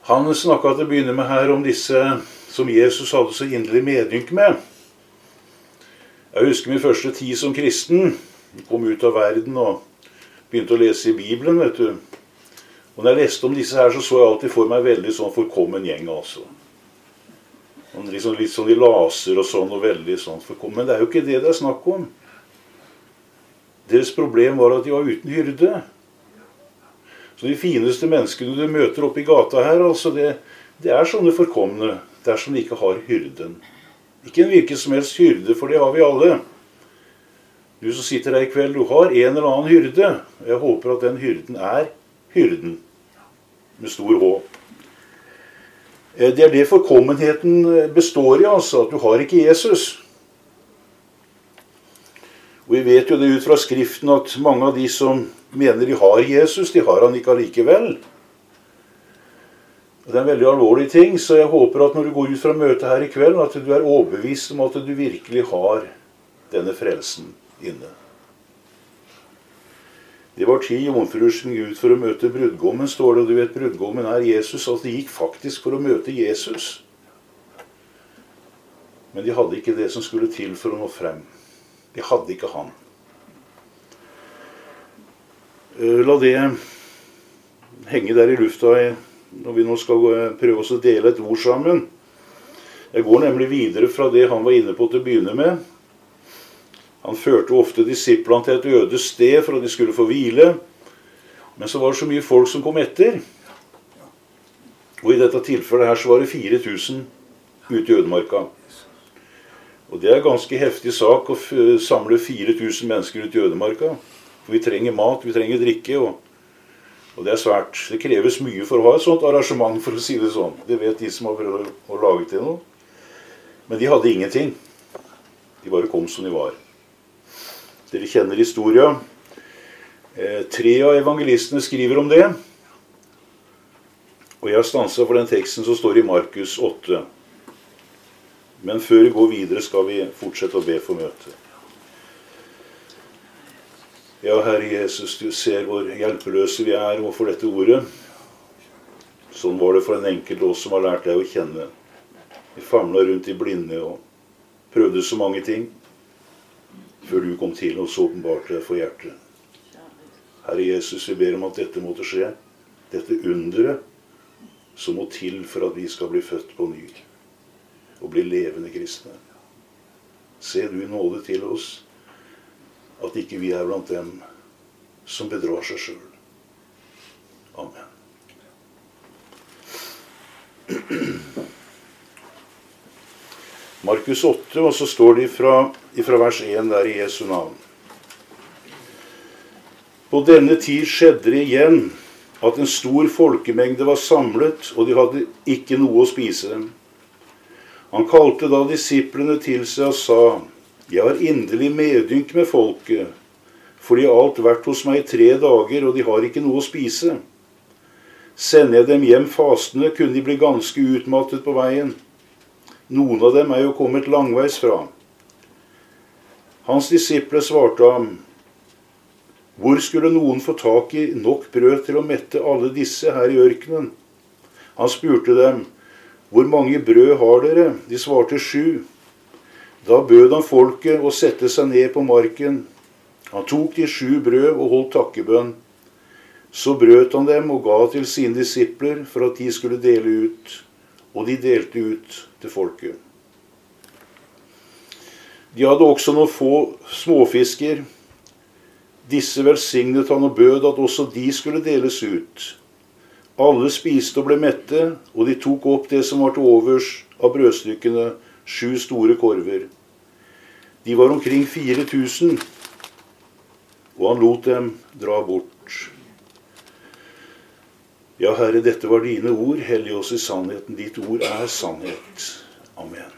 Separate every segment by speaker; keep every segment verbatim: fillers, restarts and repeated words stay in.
Speaker 1: Han snakket til å begynne med her om disse som Jesus hadde så inderlig medynk med. Jeg husker min første tid som kristen. Jeg kom ut av verden og begynte å lese i Bibelen, vet du. Og når jeg leste om disse her, så så jeg alltid for meg veldig sånn forkommen gjeng, altså. Og liksom, litt sånn de laser og sånn, og veldig sånn forkommen. Men det er jo ikke det det er snakk om. Deres problem var at de var uten hyrde. Så de fineste menneskene du møter oppe i gata her, altså, det, det er sånne forkomne, dersom de ikke har hyrden. Ikke en hvilken som helst hyrde, for det har vi alle. Du som sitter her i kveld, du har en eller annen hyrde. Jeg håper at den hyrden er hyrden, med stor H. Det er det forkommenheten består i, altså, at du har ikke Jesus. Og vi vet jo det ut fra Skriften at mange av de som mener de har Jesus, de har han ikke allikevel. Og det er en veldig alvorlig ting, så jeg håper at når du går ut fra møtet her i kveld, at du er overbevist om at du virkelig har denne frelsen inne. Det var ti jomfruer som gikk ut for å møte brudgommen, står det, og du vet, brudgommen er Jesus, altså de gikk faktisk for å møte Jesus. Men de hadde ikke det som skulle til for å nå frem. De hadde ikke han. La det henge der i lufta når vi nå skal prøve oss å dele et ord sammen. Jeg går nemlig videre fra det han var inne på til å begynne med. Han førte ofte disiplene til et øde sted for at de skulle få hvile. Men så var det så mye folk som kom etter. Og i dette tilfellet her så var det fire tusen ute i ødemarka. Og det er en ganske heftig sak å samle fire tusen mennesker ut i ødemarka. For vi trenger mat, vi trenger drikke, og, og det er svært. Det kreves mye for å ha et sånt arrangement, for å si det sånn. Det vet de som har prøvd å lage til noe. Men de hadde ingenting. De bare kom som de var. Dere kjenner historien. Eh, tre av evangelistene skriver om det. Og jeg har stanset for den teksten som står i Markus åtte. Men før vi går videre skal vi fortsette å be for møtet. Ja, Herre Jesus, du ser hvor hjelpeløse vi er overfor dette ordet. Sånn var det for en enkelt oss som har lært deg å kjenne. Vi famlet rundt i blinde og prøvde så mange ting, før du kom til og så åpenbarte deg for hjertet. Herre Jesus, vi ber om at dette måtte skje. Dette underet som må til for at vi skal bli født på ny og bli levende kristne. Se du i nåde til oss, at ikke vi er blant dem som bedrar seg selv. Amen. Markus åtte, og så står det fra, fra vers én der i Jesu navn. På denne tid skjedde det igjen at en stor folkemengde var samlet, og de hadde ikke noe å spise. Han kalte da disiplene til seg og sa: Jeg har inderlig medynk med folket, for de har alt vært hos meg i tre dager, og de har ikke noe å spise. Sender jeg dem hjem fastende, kunne de bli ganske utmattet på veien. Noen av dem er jo kommet langveis fra. Hans disipler svarte ham: Hvor skulle noen få tak i nok brød til å mette alle disse her i ørkenen? Han spurte dem: Hvor mange brød har dere? De svarte sju. Da bød han folket å sette seg ned på marken. Han tok de sju brød og holdt takkebønn. Så brøt han dem og ga til sine disipler for at de skulle dele ut. Og de delte ut til folket. De hadde også noen få småfisker. Disse velsignet han og bød at også de skulle deles ut. Alle spiste og ble mette, og de tok opp det som var til overs av brødstykkene, sju store korver. De var omkring fire tusen, og han lot dem dra bort. Ja, Herre, dette var dine ord, hellig oss i sannheten. Ditt ord er sannhet. Amen.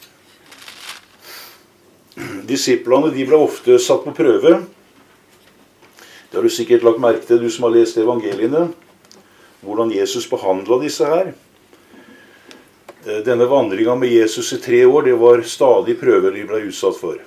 Speaker 1: Disiplene, de ble ofte satt på prøve. Det har du sikkert lagt merke til, du som har lest evangeliene. Hvordan Jesus behandlet disse her. Denne vandringen med Jesus i tre år, det var stadig prøver de ble utsatt for.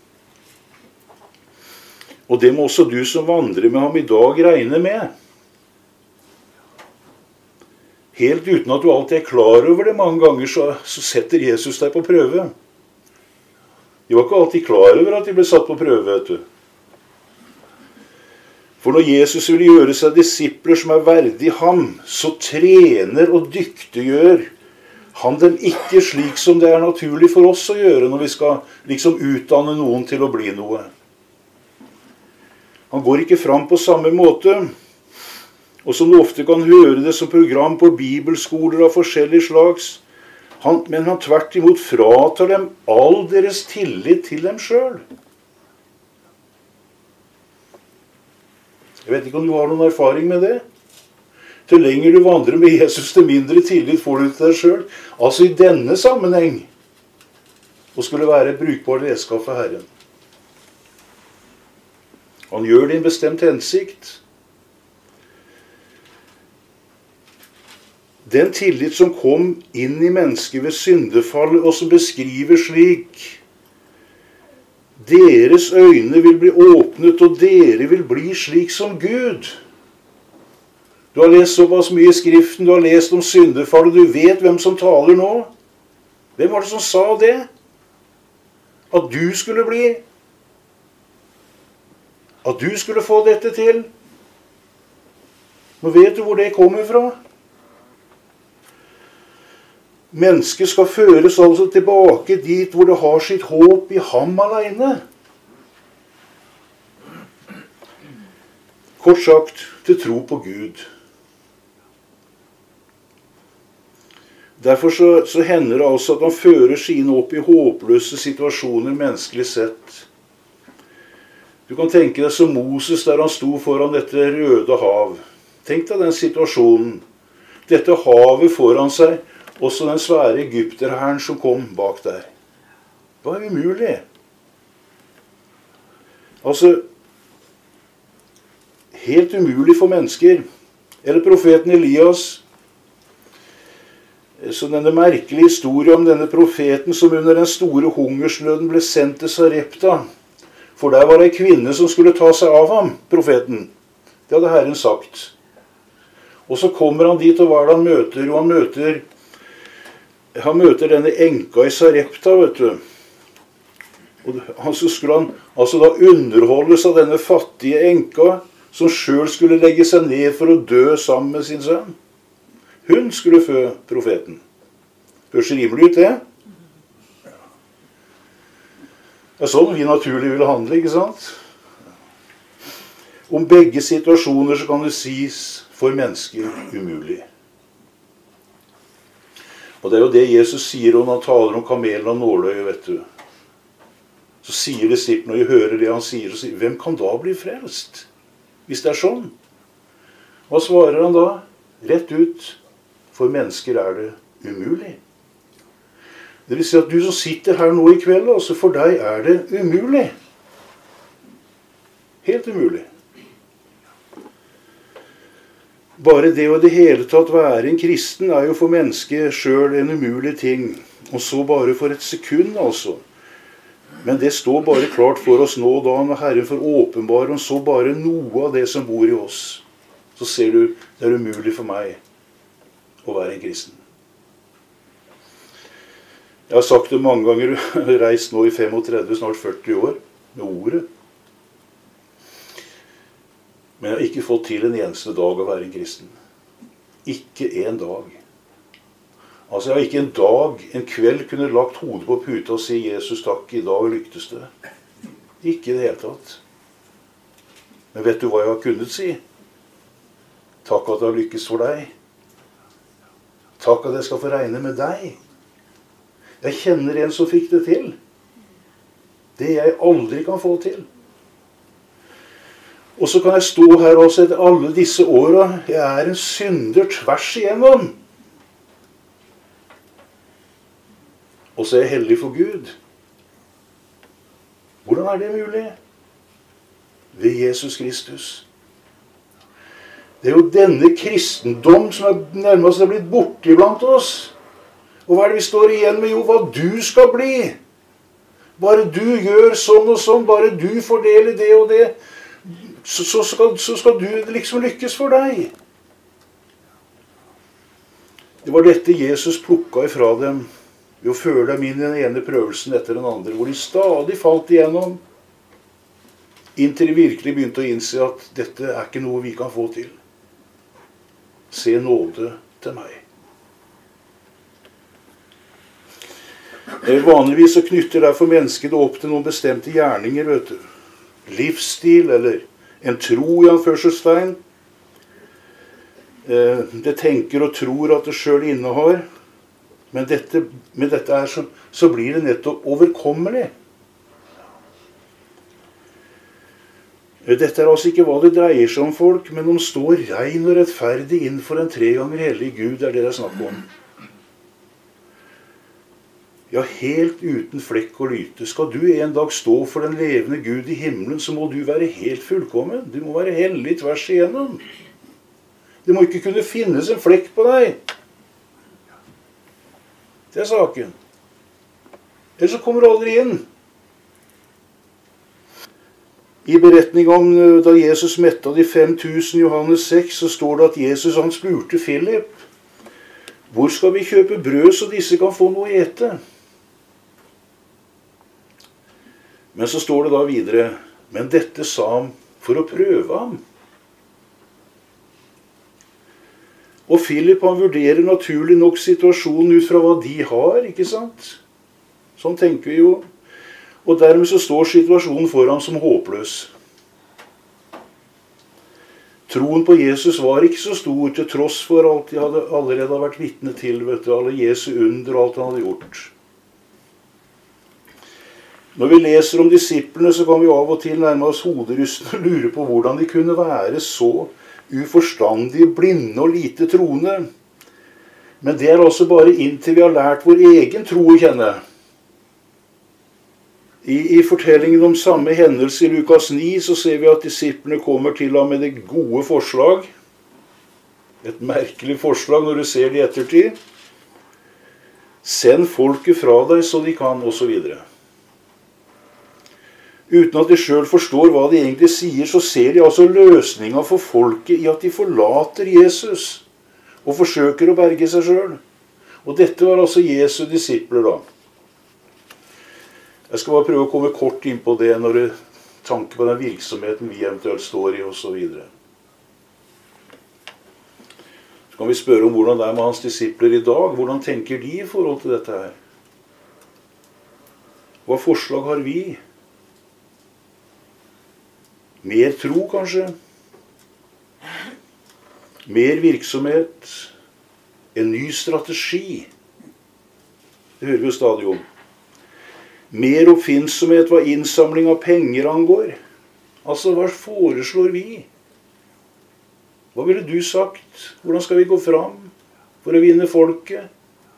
Speaker 1: Og det må også du som vandrer med ham i dag regne med. helt uten at du alltid er klar over det mange ganger, så, så setter Jesus deg på prøve. De var ikke alltid klar over at de ble satt på prøve, vet du. For når Jesus vil gjøre seg disipler som er verdig ham, så trener og dyktiggjør han dem ikke slik som det er naturlig for oss å gjøre når vi skal liksom utdanne noen til å bli noe. Han går ikke fram på samme måte, og som du ofte kan høre det som program på bibelskoler av forskjellig slags, han, men han tvert imot fratar dem all deres tillit til dem selv. Jeg vet ikke om du har noen erfaring med det. Til lenger du vandrer med Jesus, til mindre tillit får du til deg selv. Altså i denne sammenheng, og skulle være et brukbart redskap for Herren. Han gjør det i en bestemt hensikt. Den tillit som kom inn i mennesket ved syndefallet, og som beskriver slik: deres øyne vil bli åpnet, og dere vil bli slik som Gud. Du har lest såpass mye i Skriften, du har lest om syndefallet, du vet hvem som taler nå. Hvem var det som sa det? At du skulle bli? At du skulle få dette til? Nå vet du hvor det kommer fra. Mennesket skal føres altså tilbake dit hvor det har sitt håp i ham alene. Kort sagt, til tro på Gud. Derfor så, så hender det altså at han fører sine opp i håpløse situasjoner menneskelig sett. Du kan tenke deg som Moses der han sto foran dette røde hav. Tenk deg den situasjonen. Dette havet foran seg, også den svære egypterherren som kom bak der. Det var umulig. Altså, helt umulig for mennesker. Eller profeten Elias. Så denne merkelige historien om denne profeten som under den store hungersnøden ble sendt til Sarepta. For der var det en kvinne som skulle ta seg av ham, profeten. Det hadde Herren sagt. Og så kommer han dit, og hva er det han møter? Jo, han møter, han møter denne enka i Sarepta, vet du. Og han, så skulle han altså da underholdes av denne fattige enka, som selv skulle legge seg ned for å dø sammen med sin sønn. Hun skulle fø profeten. Høres rimelig ut, det? Det er sånn vi naturlig vil handle, ikke sant? Om begge situasjoner så kan det sies for mennesker umulig. Og det er jo det Jesus sier når han taler om kamelen og nåløyet, vet du. Så sier disiplene, når de hører det han sier, så sier, hvem kan da bli frelst? Hvis det er sånn. Hva svarer han da? Rett ut. For mennesker er det umulig. Det vil si at du som sitter her nå i kveld, altså for deg er det umulig. Helt umulig. Bare det å i det hele tatt være en kristen er jo for mennesket selv en umulig ting. Og så bare for et sekund, altså. Men det står bare klart for oss nå da, når Herren får åpenbare om så bare noe av det som bor i oss. Så ser du, det er umulig for meg å være en kristen. Jeg har sagt det mange ganger, jeg har reist nå i femogtredve, snart førti år, med ordet. Men jeg har ikke fått til en eneste dag å være en kristen. Ikke en dag. Altså jeg har ikke en dag, en kveld kunne lagt hodet på puta og si Jesus takk, i dag lyktes det. Ikke i det hele tatt. Men vet du hva jeg har kunnet si? Takk at det har lykkes for deg. Takk at jeg skal få regne med deg. Jeg kjenner en som fikk det til. Det jeg aldri kan få til. Og så kan jeg stå her også etter alle disse årene. Jeg er en synder tvers igjennom. Og så er jeg hellig for Gud. Hvordan er det mulig? Ved Jesus Kristus. Det er jo denne kristendom som er nærmest er blitt borte iblant oss. Og hva er det vi står igjen med? Jo, hva du skal bli. Bare du gjør sånn og sånn, bare du fordeler det og det, så, så, skal, så skal du liksom lykkes for deg. Det var dette Jesus plukket ifra dem ved å føre dem inn i den ene prøvelsen etter den andre, hvor de stadig falt igjennom, inntil de virkelig begynte å innse at dette er ikke noe vi kan få til. Se nåde til meg. Vanligvis så knytter derfor mennesket det opp til noen bestemte gjerninger, vet du. Livsstil, eller en tro i anførselstegn. Det tenker og tror at det selv innehar. Men dette, med dette her så, så blir det nettopp overkommelig. Dette er altså ikke hva det dreier seg om, folk, men om stå rein og rettferdig innenfor en tre ganger hellig Gud, er det det er snakk om. Ja, helt uten flekk og lyte. Skal du en dag stå for den levende Gud i himmelen, så må du være helt fullkommen. Du må være hellig tvers igjennom. Det må ikke kunne finnes en flekk på deg. Det er saken. Ellers så kommer du aldri inn. I beretning om da Jesus metta de fem tusen, Johannes seks, så står det at Jesus han spurte Philip, hvor skal vi kjøpe brød så disse kan få noe å ete? Men så står det da videre, men dette sa han for å prøve ham. Og Philip han vurderer naturlig nok situasjonen ut fra hva de har, ikke sant? Sånn tenker vi jo. Og dermed så står situasjonen for ham som håpløs. Troen på Jesus var ikke så stor, til tross for alt de hadde allerede hadde vært vitne til, vet du, alle Jesu under og alt han hadde gjort. Når vi leser om disiplene, så kan vi av og til nærme oss hoderystende og lure på hvordan de kunne være så uforstandige, blinde og lite troende. Men det er altså bare inntil vi har lært vår egen tro å kjenne. I, I fortellingen om samme hendelse i Lukas ni så ser vi at disiplene kommer til ham med det gode forslag. Et merkelig forslag når du ser det i ettertid. Send folket fra deg så de kan, og så videre. Uten at de selv forstår hva de egentlig sier, så ser de altså løsningen for folket i at de forlater Jesus og forsøker å berge seg selv. Og dette var altså Jesu disipler da. Jeg skal bare prøve å komme kort inn på det når du tanker på den virksomheten vi eventuelt står i, og så videre. Så kan vi spørre om hvordan det er med hans disipler i dag. Hvordan tenker de i forhold til dette her? Hva forslag har vi? Mer tro, kanskje? Mer virksomhet? En ny strategi? Det hører vi jo stadig om. Mer oppfinnsomhet hva innsamling av penger angår. Altså, hva foreslår vi? Hva ville du sagt? Hvordan skal vi gå fram for å vinne folket?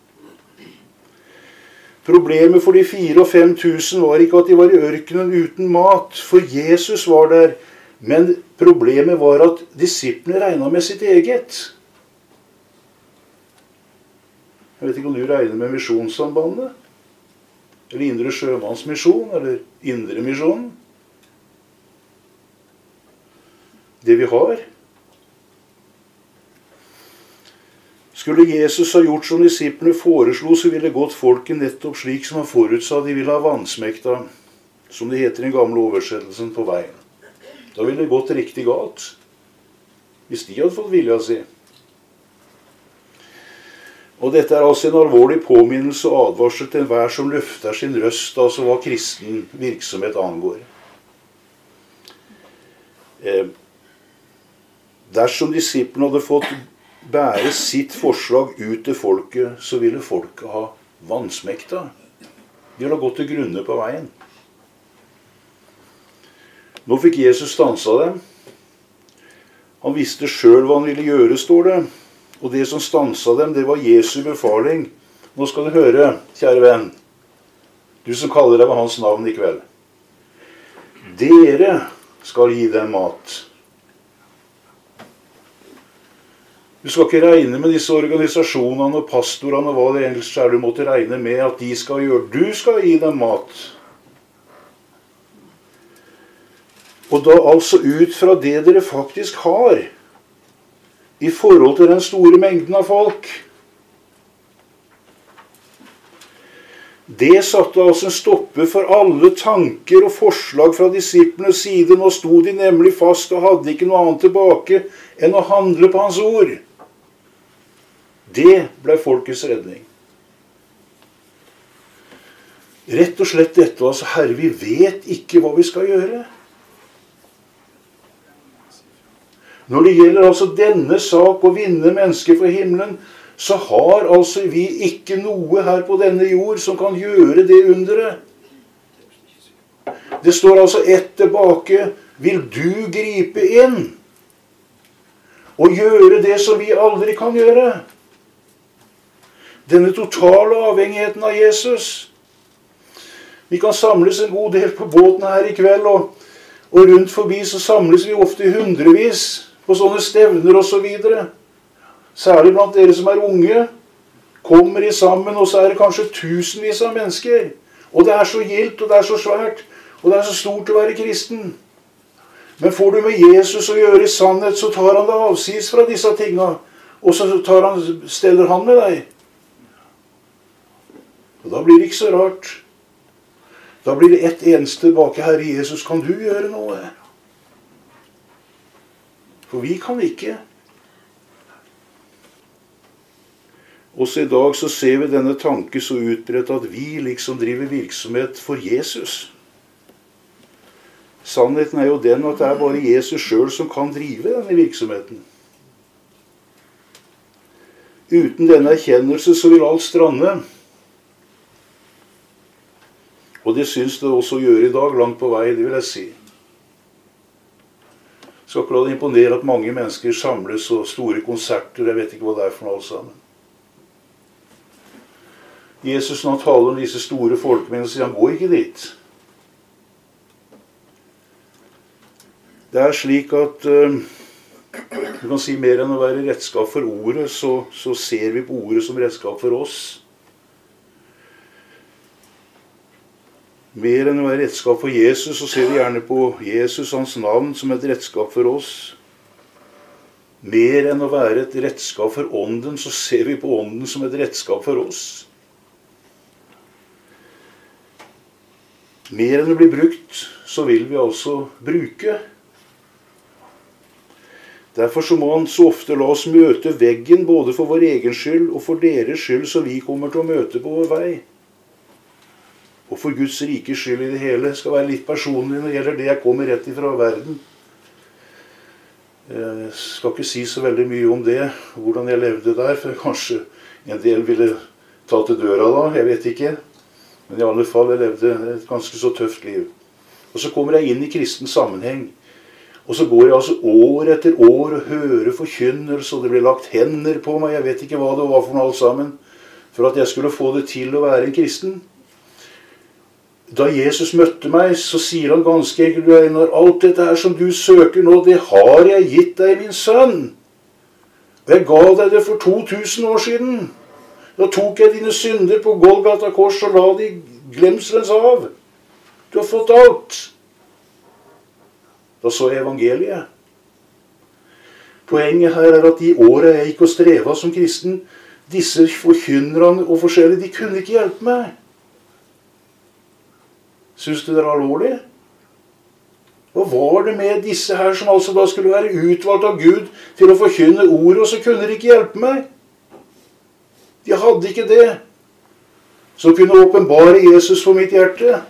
Speaker 1: Problemet for de fire og fem tusen var ikke at de var i ørkenen uten mat, for Jesus var der. Men problemet var at disiplene regnet med sitt eget. Jeg vet ikke om du regner med Misjonssambandet, eller Indre Sjømannsmisjon, eller Indre Misjon. Det vi har. Skulle Jesus ha gjort som disiplene foreslo, så ville gått folket nettopp slik som han forutsa de ville ha vannsmekta, som det heter i den gamle oversettelsen, på veien. Da ville det gått riktig galt, hvis de hadde fått vilja si. Og dette er altså en alvorlig påminnelse og advarsel til enhver som løfter sin røst, altså hva kristen virksomhet angår. Eh, dersom disiplene hadde fått bære sitt forslag ut til folket, så ville folket ha vannsmekta. De ville ha gått til grunne på veien. Nå fikk Jesus stansa dem. Han visste selv hva han ville gjøre, står det. Og det som stansa dem, det var Jesu befaling. Nå skal du høre, kjære venn, du som kaller deg ved hans navn i kveld. Dere skal gi dem mat. Du skal ikke regne med disse organisasjonene og pastorene og hva det ellers er du måtte regne med at de skal gjøre. Du skal gi dem mat. Og da altså ut fra det dere faktisk har, i forhold til den store mengden av folk. Det satte altså en stopper for alle tanker og forslag fra disiplenes side. Nå sto de nemlig fast og hadde ikke noe annet tilbake enn å handle på hans ord. Det ble folkets redning. Rett og slett dette, altså, Herre, vi vet ikke hva vi skal gjøre. Når det gjelder altså denne sak å vinne mennesker for himmelen, så har altså vi ikke noe her på denne jord som kan gjøre det underet. Det står altså ett tilbake: vil du gripe inn og gjøre det som vi aldri kan gjøre? Denne totale avhengigheten av Jesus. Vi kan samles en god del på båten her i kveld, og, og rundt forbi så samles vi ofte i hundrevis på sånne stevner og så videre. Særlig blant dere som er unge, kommer de sammen, og så er det kanskje tusenvis av mennesker. Og det er så gildt, og det er så svært, og det er så stort å være kristen. Men får du med Jesus å gjøre i sannhet, så tar han deg avsides fra disse tingene, og så tar han, steller han med deg. Og da blir det ikke så rart. Da blir det ett eneste tilbake: Herre Jesus, kan du gjøre noe? For vi kan ikke. Også i dag så ser vi denne tanke så utbredt at vi liksom driver virksomhet for Jesus. Sannheten er jo den at det er bare Jesus selv som kan drive denne virksomheten. Uten denne erkjennelse så vil alt strande. Og det synes det også å gjøre i dag, langt på vei, det vil jeg si. Skal ikke la det imponere at mange mennesker samles og store konserter, jeg vet ikke hva det er for noe alt sammen. Jesus, når han taler om disse store folkemennene, sier han: gå ikke dit. Det er slik at uh, du kan si mer enn å være redskap for ordet, så, så ser vi på ordet som redskap for oss. Mer enn å være redskap for Jesus, så ser vi gjerne på Jesus, hans navn, som et redskap for oss. Mer enn å være et redskap for ånden, så ser vi på ånden som et redskap for oss. Mer enn å bli brukt, så vil vi altså bruke. Derfor så må han så ofte la oss møte veggen, både for vår egen skyld og for deres skyld, så vi kommer til å møte på vår vei. Og for Guds rike skyld i det hele. Skal være litt personlig når det gjelder det. Jeg kommer rett ifra verden. Jeg skal ikke si så veldig mye om det, hvordan jeg levde der, for kanskje en del ville ta til døra da, jeg vet ikke. Men i alle fall, jeg levde et ganske så tøft liv. Og så kommer jeg inn i kristen sammenheng. Og så går jeg altså år etter år og hører forkynnelse, og det blir lagt hender på meg, jeg vet ikke hva det var for noe alt sammen, for at jeg skulle få det til å være en kristen. Da Jesus møtte meg, så sier han ganske enkelt: Einar, alt dette her som du søker nå, det har jeg gitt deg, min sønn. Og jeg ga deg det for to tusen år siden. Da tok jeg dine synder på Golgata kors og la de glemselens av. Du har fått alt. Da så jeg evangeliet. Poenget her er at de årene jeg gikk og streva som kristen, disse forkynnerne og forskjellige, de kunne ikke hjelpe meg. Synes du det er alvorlig? Hva var det med disse her som altså da skulle være utvalgt av Gud til å forkynne ordet, og så kunne de ikke hjelpe meg? De hadde ikke det som kunne åpenbare Jesus for mitt hjerte.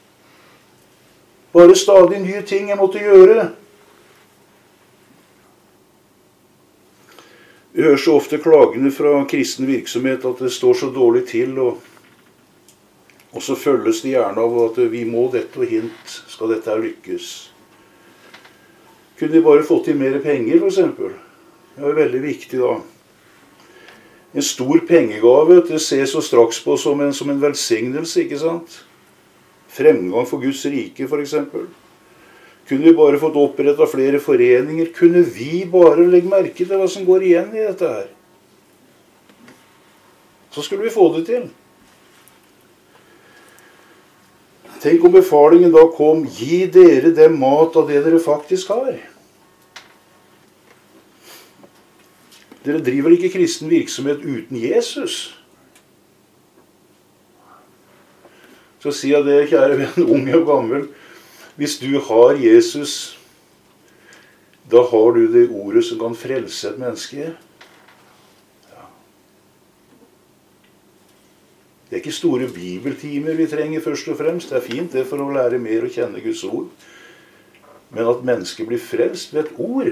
Speaker 1: Bare stadig nye ting jeg måtte gjøre. Vi hører så ofte klagene fra kristen virksomhet at det står så dårlig til, og Og så følges det gjerne av at vi må dette og hint, skal dette her lykkes. Kunne de bare fått til mer penger, for eksempel? Det er jo veldig viktig da. En stor pengegave, det ses jo straks på som en, som en velsignelse, ikke sant? Fremgang for Guds rike, for eksempel. Kunne vi bare fått opprettet flere foreninger? Kunne vi bare legge merke til hva som går igjen i dette her? Så skulle vi få det til. Tenk om befalingen da kom: gi dere dem mat av det dere faktisk har. Dere driver ikke kristen virksomhet uten Jesus. Så sier jeg det, kjære venn, unge og gammel. Hvis du har Jesus, da har du det ordet som kan frelse et menneske. Ja. Det er ikke store bibeltimer vi trenger først og fremst. Det er fint det for å lære mer å kjenne Guds ord. Men at mennesket blir frelst ved et ord,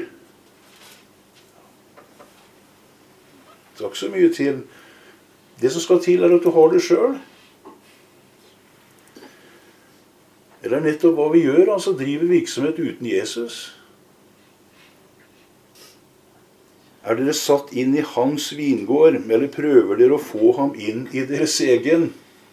Speaker 1: det er ikke så mye til. Det som skal til er at du har det selv. Eller nettopp hva vi gjør, altså driver virksomhet uten Jesus. Er dere satt inn i hans vingård, eller prøver dere å få ham inn i deres egen?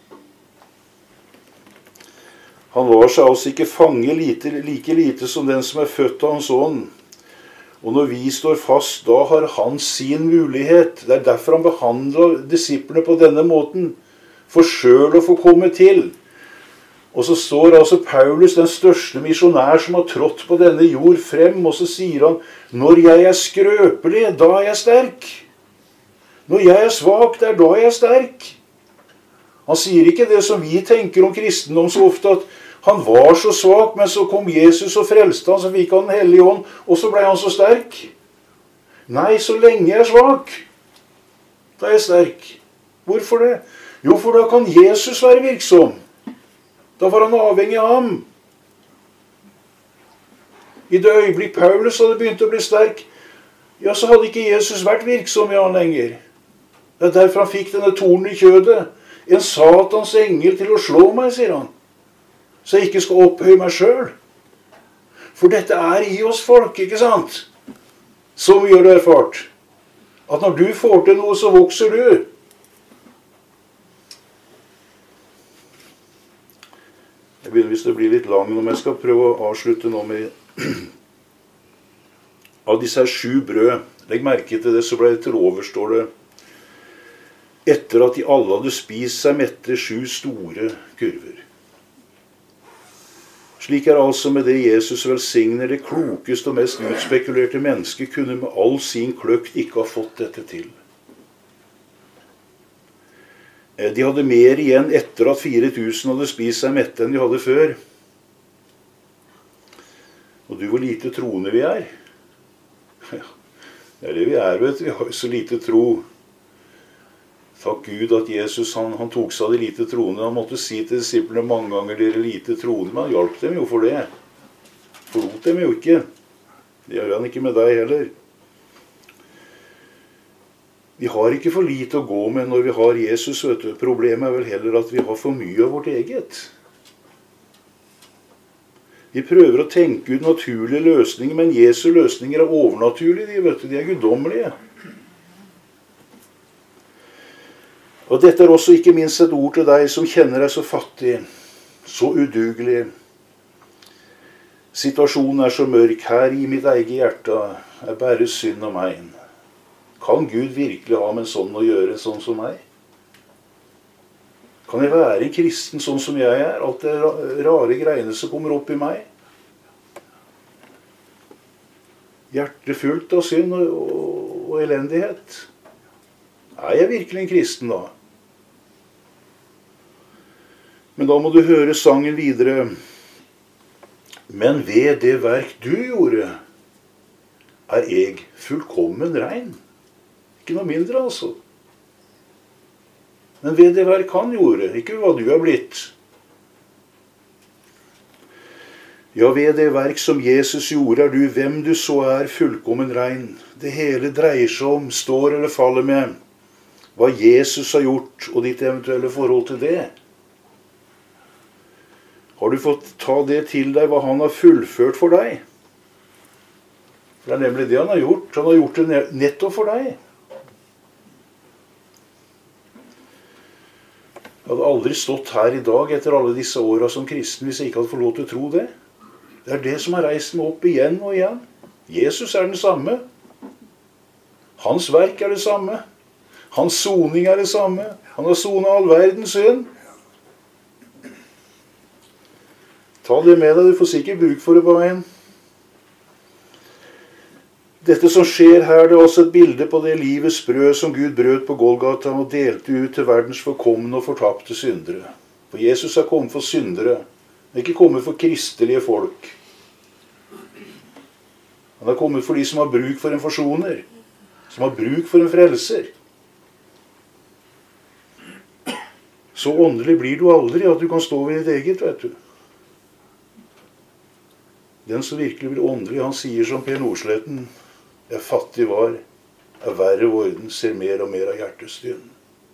Speaker 1: Han var seg altså ikke fange lite, like lite som den som er født av hans ånd. Og når vi står fast, da har han sin mulighet. Det er derfor han behandler disiplene på denne måten. For selv å få komme til. Og så står altså Paulus, den største misjonær som har trådt på denne jord, frem, og så sier han, når jeg er skrøpelig, da er jeg sterk. Når jeg er svak, det er da jeg er sterk. Han sier ikke det som vi tenker om kristendom så ofte, at han var så svak, men så kom Jesus og frelste han, så fikk han den hellige ånd, og så ble han så sterk. Nei, så lenge jeg er svak, da er jeg sterk. Hvorfor det? Jo, for da kan Jesus være virksom. Da var han avhengig av ham. I det øyeblikk Paulus hadde begynt å bli sterk, ja, så hadde ikke Jesus vært virksom i han lenger. Det er derfor han fikk denne tornen i kjødet. En satans engel til å slå meg, sier han. Så jeg ikke skal opphøye meg selv. For dette er i oss folk, ikke sant? Som vi har erfart. At når du får til noe, så vokser du. Jeg begynner hvis det blir litt lang, men jeg skal prøve å avslutte nå med av disse her sju brød. Legg merke til det, så ble det til over, står det. Etter at de alle hadde spist seg mette sju store kurver. Slik er altså med det Jesus velsigner, det klokeste og mest utspekulerte mennesket kunne med all sin kløkt ikke ha fått dette til. De hadde mer igjen etter at fire tusen hadde spist seg mette enn de hadde før. Og du, hvor lite troende vi er. Ja, det er det vi er, vet du. Vi har jo så lite tro. Takk Gud at Jesus, han, han tok seg av de lite troende. Han måtte si til disiplene mange ganger, dere lite troende, men han hjalp dem jo for det. Forlot dem jo ikke. Det gjør han ikke med deg heller. Vi har ikke for lite å gå med når vi har Jesus, vet du. Problemet er vel heller at vi har for mye av vårt eget. Vi prøver å tenke ut naturlige løsninger, men Jesu løsninger er overnaturlige, de, vet du. De er guddommelige. Og dette er også ikke minst et ord til deg som kjenner deg så fattig, så udugelig. Situasjonen er så mørk her i mitt eget hjerte, er bare synd om meg. Kan Gud virkelig ha med en sånn å gjøre, sånn som meg? Kan jeg være en kristen sånn som jeg er? Alt det rare greiene som kommer opp i meg? Hjertet fullt av synd og, og, og elendighet. Er jeg virkelig en kristen da? Men da må du høre sangen videre. Men ved det verk du gjorde, er jeg fullkommen rein. Ikke noe mindre, altså. Men ved det verk han gjorde, ikke hva du har blitt. Ja, ved det verk som Jesus gjorde, er du hvem du så er fullkommen rein. Det hele dreier seg om, står eller faller med, hva Jesus har gjort, og ditt eventuelle forhold til det. Har du fått ta det til deg, hva han har fullført for deg? For det er nemlig det han har gjort. Han har gjort det nettopp for deg. Jeg hadde aldri stått her i dag etter alle disse årene som kristen hvis jeg ikke hadde fått lov til å tro det. Det er det som har reist meg opp igjen og igjen. Jesus er den samme. Hans verk er det samme. Hans soning er det samme. Han har sonet all verdens synd. Ta det med deg, du får sikkert bruk for det på veien. Dette som skjer her, det er også et bilde på det livets brød som Gud brøt på Golgata og delte ut til verdens forkomne og fortapte syndere. For Jesus har kommet for syndere. Han er ikke kommet for kristelige folk. Han har kommet for de som har bruk for en forsoner. Som har bruk for en frelser. Så åndelig blir du aldri at du kan stå ved ditt eget, vet du. Den som virkelig blir åndelig, han sier som Per Nordsletten: jeg fattig var, er verre vorden, ser mer og mer av hjertestyn.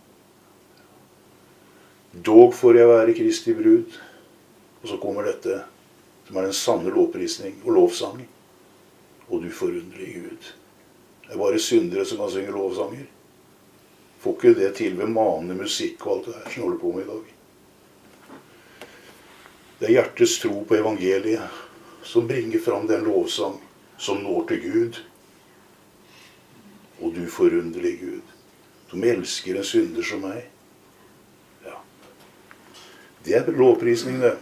Speaker 1: Dog får jeg være Kristi brud. Og så kommer dette, som er den sanne lovprisning og lovsang. Og du forunderlige Gud. Det er bare syndere som kan synge lovsanger. Får ikke det til ved manende musikk og alt det her som holder på med i dag. Det er hjertets tro på evangeliet som bringer fram den lovsang som når til Gud. Og du forunderlige Gud, som elsker en synder som meg. Ja. Det er lovprisning, det.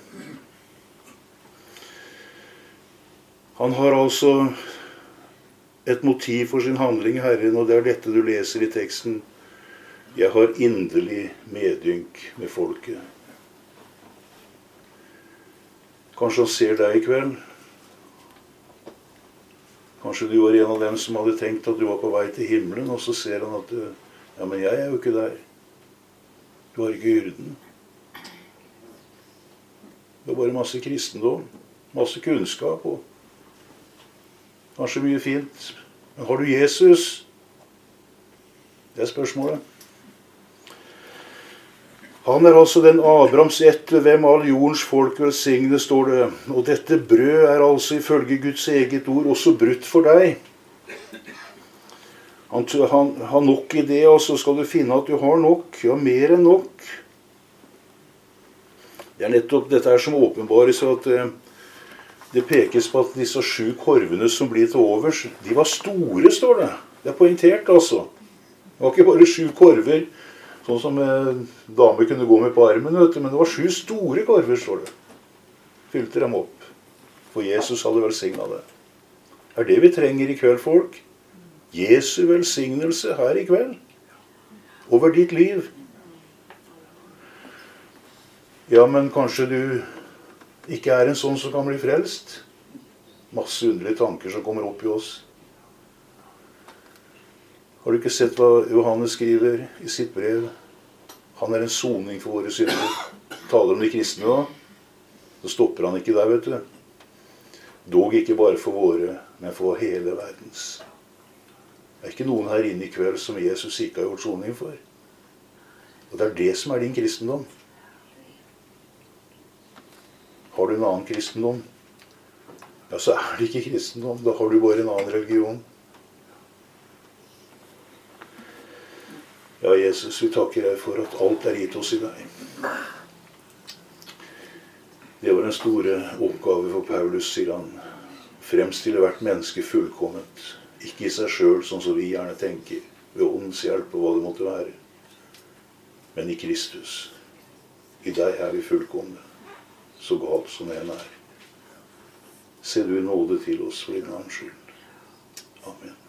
Speaker 1: Han har altså et motiv for sin handling, Herren, og det er dette du leser i teksten. Jeg har inderlig medynk med folket. Kanskje han ser deg i kveld. Kanskje du var en av dem som hadde tenkt at du var på vei til himmelen, og så ser han at ja, men jeg er jo ikke der. Du har ikke hyrden. Du har bare masse kristendom, masse kunnskap og kanskje mye fint. Men har du Jesus? Det er spørsmålet. Han er altså den Abrahams ett, ved hvem all jordens folk velsignet, står det. Og dette brød er altså ifølge Guds eget ord også brutt for deg. Han har nok i det, og så skal du finne at du har nok. Ja, mer enn nok. Det er nettopp dette her som åpenbares, at det pekes på at disse sju korvene som blir til overs, de var store, står det. Det er poengtert, altså. Det var ikke bare sju korver, sånn som damer kunne gå med på armen, vet du, men det var sju store korver, står det. Fylte dem opp. For Jesus hadde velsignet det. Det er det vi trenger i kveld, folk. Jesu velsignelse her i kveld. Over ditt liv. Ja, men kanskje du ikke er en sånn som kan bli frelst. Masse underlige tanker som kommer opp i oss. Har du ikke sett hva Johannes skriver i sitt brev? Han er en soning for våre synder. Taler om de kristne da. Så stopper han ikke der, vet du. Dog ikke bare for våre, men for hele verdens. Det er ikke noen her inne i kveld som Jesus ikke har gjort soning for. Og det er det som er din kristendom. Har du en annen kristendom? Ja, så er det ikke kristendom. Da har du bare en annen religion. Ja, Jesus, vi takker deg for at alt er gitt oss i deg. Det var en store oppgave for Paulus, sier han. Fremstille hvert menneske fullkomment. Ikke i seg selv, sånn som vi gjerne tenker, ved åndens hjelp og hva det måtte være. Men i Kristus. I deg er vi fullkomne. Så galt som en er. Se du nåde til oss for din navns skyld. Amen.